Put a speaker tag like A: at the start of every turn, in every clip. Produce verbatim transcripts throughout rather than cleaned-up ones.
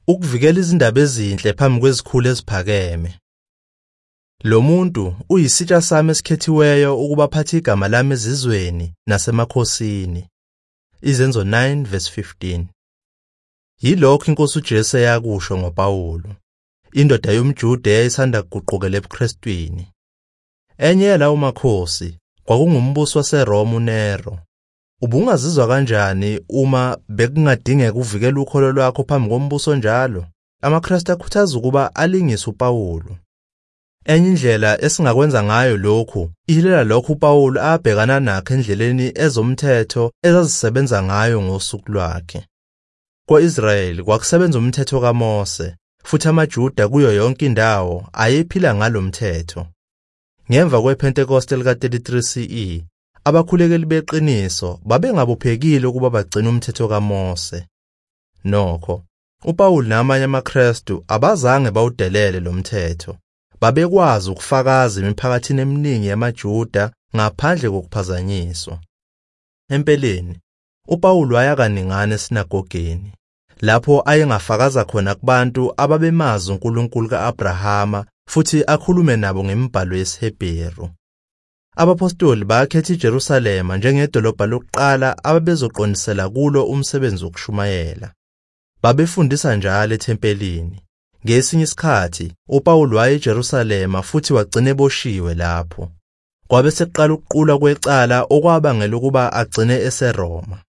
A: ukuvikela izindaba ezinhle phambi kwezikhulu eziphakeme. Lo muntu uyisitsha sami esikhethiweyo ukuba aphathe igama lami ezizweni nasemakhosini. Izenzo nine verse fifteen. Yilokho inkosi uJesu yakusho ngoPawulu, indoda yomJuda eyayisanda kuguqukela ebuKristwini. Enye yalawo makhosi kwakungumbuso waseRoma uNero. Ubungazizwa kanjani uma bekungadingeka uvikele ukholo lwakho phambi kombuso njalo? AmaKristu akhuthaza ukuba alingise uPawulu. Enye indlela esingakwenza ngayo lokhu ihilela lokhu uPawulu abhekana nakho endleleni ezomthetho ezazisebenza ngayo ngosuku lwakhe. Kwa-Israyeli kwakusebenza umthetho kaMose, futhi amaJuda kuyo yonke indawo ayephila ngalomthetho. Ngemva kwePentekoste lika-thirty-three C E, abakhulekeli beqiniso babengabophekile ukuba bagcine umthetho kaMose. Nokho, uPawulu namanye amaKristu abazange bawudelele lo mthetho. Babekwazi ukufakaza imiphakathini eminingi yamaJuda ngaphandle kokuphazanyiswa. Empeleni, uPawulu waya kaningana esinagogeni, lapho ayengafakaza khona kubantu ababemazi uNkulunkulu ka-Abrahama futhi akhulume nabo ngemibhalo yesiHebheru. Abapostoli bakhetha iJerusalema njengedolobha lokuqala ababezoqondisela kulo umsebenzi wokushumayela. Babefundisa njalo ethempelini. Ngesinye isikhathi, uPawulu waya eJerusalema futhi wagcina eboshiwe lapho. Kwabe seqala ukuqula kwecala okwabangela ukuba agcine eseRoma.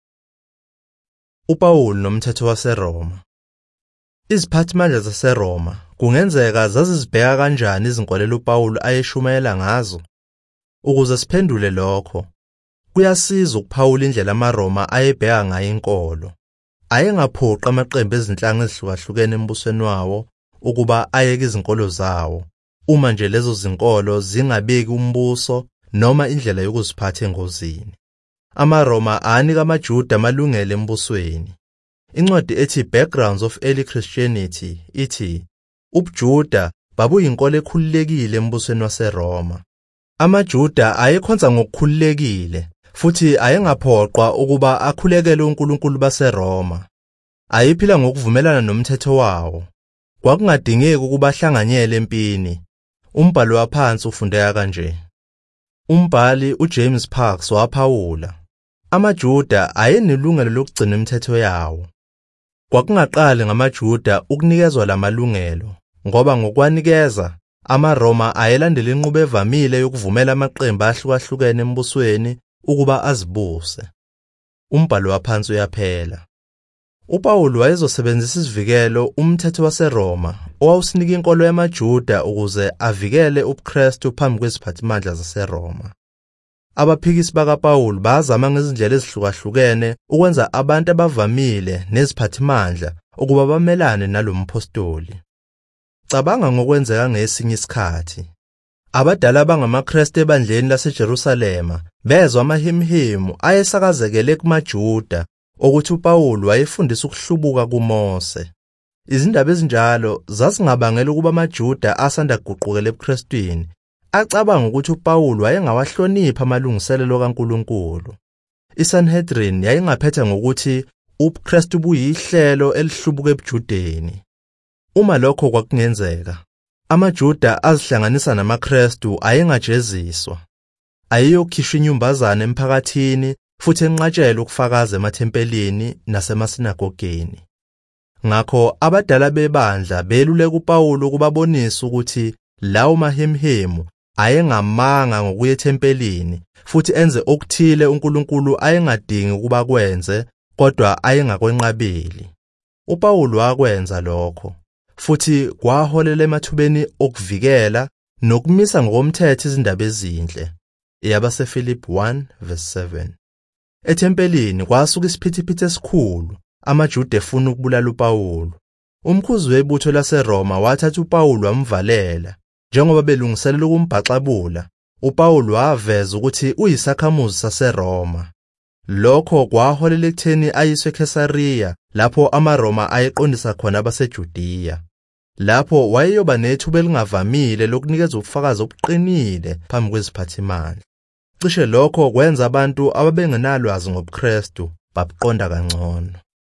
A: uPawulu nomthetho waseRoma. Iziphathimandla zaseRoma kungenzeka zazizibheka kanjani izinkolelo uPawulu ayeshumayela ngazo? Ukuze siphendule lokho, kuyasiza ukuphawula indlela amaRoma ayebheka ngayo inkolo. Ayengaphoqa amaqembu ezinhlanga ezihlukahlukene embusweni wawo ukuba ayeke izinkolo zawo, uma nje lezo zinkolo zingabeki umbuso noma indlela yokuziphatha engozini. AmaRoma anika amaJuda amalungelo embusweni. Incwadi ethi Backgrounds of Early Christianity ithi ubuJuda babuyinkolo ekhululekile embusweni waseRoma. AmaJuda ayekhonza ngokukhululekile futhi ayengaphoqwa ukuba akhulekele uNkulunkulu baseRoma. Ayephila ngokuvumelana nomthetho wawo. Kwakungadingeki ukuba ahlanganyele empini. Umbhalo waphansi ufundeka kanje. Umbhali uJames Parks waphawula, amaJuda ayenelungelo lokugcina imithetho yawo. Kwakungaqali ngamaJuda ukunikezwa lamalungelo, ngoba ngokwanikeza amaRoma ayelandela inqubo evamile yokuvumela amaqembu ahlukahlukene embusweni ukuba azibuse. Umbhalo waphansi uyaphela. uPawulu wayezosebenzisa isivikelo umthetho waseRoma owawusinika inkolo yamaJuda ukuze avikele ubuKristu phambi kweziphathimandla zaseRoma. Abaphikisi bakaPawulu bazama ngezindlela ezihlukahlukene ukwenza abantu abavamile neziphathimandla ukuba bamelane nalompostoli. Cabanga ngokwenzeka ngesinye isikhathi. Abadala bangamaKristu ebandleni laseJerusalema bezwa amahimhimu ayesakazekele kumaJuda ukuthi uPawulu wayefundisa ukuhlubuka kuMose. Izindaba ezinjalo zasingabangela ukuba amaJuda asanda kuguqukela ebuKristwini acabanga ukuthi uPawulu wayengawahlonipha amalungiselelo kaNkulunkulu. ISanhedrin yayingaphetha ngokuthi ubuKristu buyihlelo elihlubuka ebuJudeni. Uma lokho kwakungenzeka, amaJuda azihlanganisa namaKristu ayengajeziswa. Ayeyokhishwa inyumbazana emphakathini futhi enqatshelwe ukufakaza emathempelini nasemasinagogeni. Ngakho abadala bebandla beluleka uPawulu ukubabonisa ukuthi lawo mahemhemu ayengamanga ngokuya ethempelini futhi enze okuthile uNkulunkulu ayengadingi ukuba kwenze kodwa ayengakwenqabeli. uPawulu wakwenza lokho futhi kwaholela emathubeni okuvikela nokumisa ngokomthetho izindaba ezinhle. EyabaseFilipi one verse seven. Ethempelini kwasuka isiphithiphithi esikhulu, amaJuda efuna ukubulala uPawulu. Umkhuzi webutho laseRoma wathatha uPawulu wamvalela. Njengoba belungiselela ukumbhaxabula, uPawulu waveza ukuthi uyisakhamuzi saseRoma. Lokho kwaholela ekutheni ayiswe eKesariya, lapho amaRoma ayeqondisa khona abaseJudiya. Lapho wayeyoba nethuba elingavamile lokunikeza ubufakazi obuqinile phambi kweziphathimandla. Cishe lokho kwenza abantu ababengenalwazi ngobuKristu babuqonda kangcono.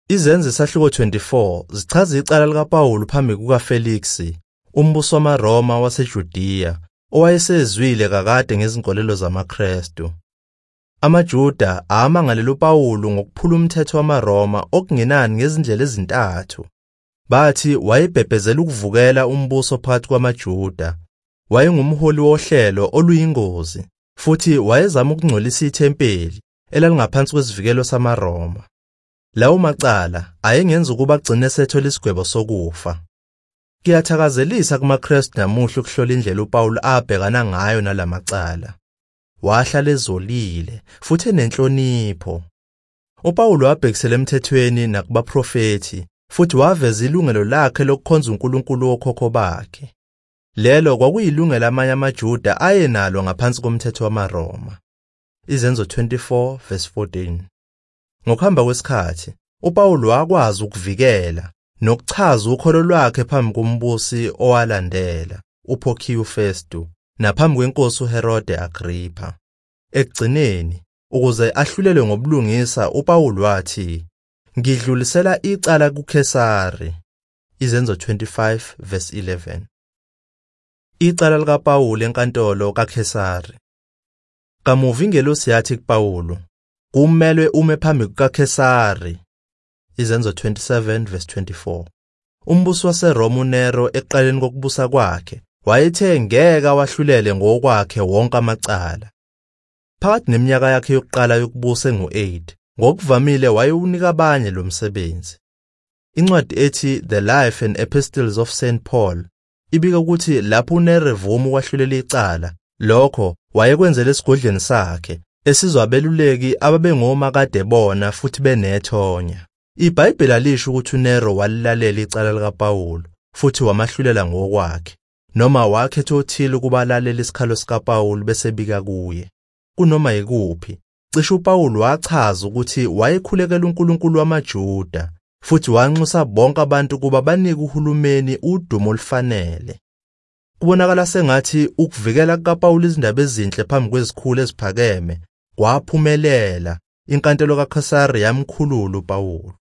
A: Izenzo isahluko twenty-four zichaza icala likaPawulu phambi kukaFelix, umbuso wamaRoma waseJudiya, owayesezwile kakade ngezinkolelo zamaKristu. AmaJuda amangalela uPawulu ngokuphula umthetho wamaRoma okungenani ngezindlela ezintathu. Bathi wayebhebhezela ukuvukela umbuso phakathi kwamaJuda, wayengumholi wohlelo oluyingozi, futhi wayezama ukungcolisa ithempeli elalingaphansi kwesivikelo samaRoma. Lawo macala ayengenza ukuba agcine sethola isigwebo sokufa. Kuyathakazelisa kumaKristu namuhla ukuhlola indlela uPawulu abhekana ngayo nalamacala. Wahlala ezolile futhi enenhlonipho. uPawulu wabhekisela emthethweni nakubaprofethi, futhi waveza ilungelo lakhe lokukhonza uNkulunkulu wokhokho bakhe. Lelo kwakuyilungelo amanye amaJuda ayenalo ngaphansi komthetho wamaRoma. Izenzo twenty-four verse fourteen. Ngokuhamba kwesikhathi, uPawulu wakwazi ukuvikela nokuchaza ukholo lwakhe phambi kombusi owalandela, uPorcius Festu, naphambi kwenkosi uHerode Agrippa. Ekugcineni, ukuze ahlulelwe ngobulungisa, uPawulu wathi, "Ngidlulisela icala kuKesari." Izenzo twenty-five verse eleven. Icala likaPawulu enkantolo kaKesari. Kamuva ingelosi yathi kuPawulu, "Kumelwe ume phambi kukaKesari." Izenzo twenty-seven verse twenty-four. Umbusi waseRoma uNero ekuqaleni kokubusa kwakhe wayethe ngeke wahlulele ngokwakhe wonke amacala. Phakathi neminyaka yakhe yokuqala yokubusa engu-eight, ngokuvamile wayewunika abanye lo msebenzi. Incwadi ethi The Life and Epistles of Saint Paul ibika ukuthi lapho uNero evuma ukwahlulela icala, lokho wayekwenzela esigodlweni sakhe, esizwa abeluleki ababengoma kade bona futhi benethonya. IBhayibheli alisho ukuthi uNero walilalela icala likaPawulu futhi wamahlulela ngokwakhe, noma wakhetha othile ukuba alalele isikhalo sikaPawulu bese bika kuye. Kunoma yikuphi, cishe uPawulu wachaza ukuthi wayekhulekela uNkulunkulu wamaJuda futhi wanxusa bonke abantu kuba banike uhulumeni udumo olufanele. Kubonakala sengathi ukuvikela kukaPawulu izindaba ezinhle phambi kwezikhulu eziphakeme kwaphumelela. Inkantolo kaKesari yamkhulula uPawulu.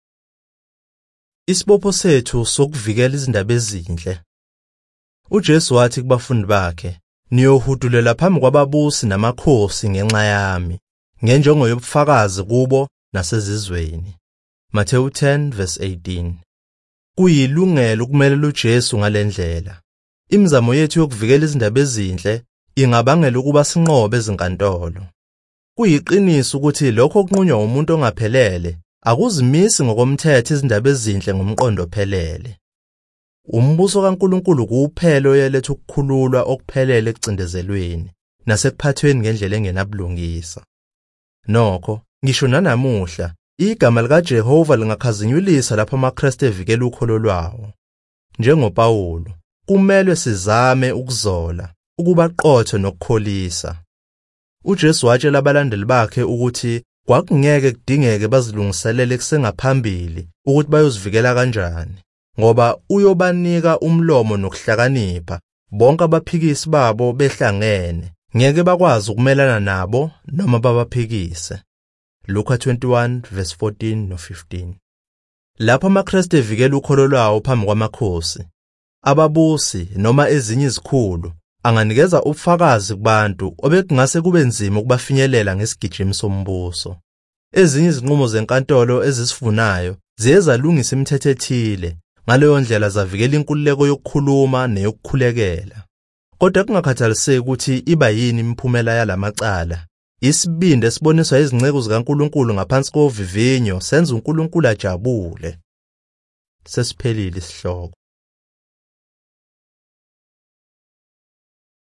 A: Isibopho sethu sokuvikela izindaba ezinhle. uJesu wathi kubafundi bakhe, "Niyohudulela phambi kwababusi namakhosi ngenxa yami, ngenjongo yobufakazi kubo nasezizweni." Matthew ten verse eighteen. Kuyilungelo ukumelela uJesu ngalendlela. Imizamo yethu yokuvikela izindaba ezinhle ingabangela ukuba sinqobe ezinkantolo. Kuyiqiniso ukuthi lokho okunqunywa umuntu ongaphelele akuzimisi ngokomthetho izindaba ezinhle ngomqondo ophelele. Umbuso kaNkulunkulu kuphela oyeletha ukukhululwa okuphelele ekucindezelweni nasekuphathweni ngendlela engenabulungisa. Nokho, ngisho nanamuhla, igama likaJehova lingakhazinyulisa lapho amaKristu evikela ukholo lwawo. NjengoPawulu, kumele sizame ukuzola, ukuba qotho nokukholisa. uJesu watshela abalandeli bakhe ukuthi kwakungeke kudingeke bazilungiselele kusengaphambili ukuthi bayozivikela kanjani, ngoba uyobanika umlomo nokuhlakanipha bonke abaphikisi babo behlangene, ngeke bakwazi ukumelana nabo noma babaphikise. Luka twenty-one verse fourteen no fifteen. Lapho amaKristu evikela ukholo lwawo phambi kwamakhosi, ababusi noma ezinye izikhulu anganikeza ubufakazi kubantu obekungase kube nzima ukubafinyelela ngesigijimi sombuso. Ezinye izinqumo zenkantolo ezisifunayo ziyeza lungisa imithetho ethile, ngaleyo ndlela zavikela inkululeko yokukhuluma neyokukhulekela. Kodwa kungakhathaliseki ukuthi iba yini imiphumela yalamacala, isibindi esiboniswa izinceku zikaNkulunkulu ngaphansi kovivinyo senza uNkulunkulu ajabule. Sesiphelile isihloko.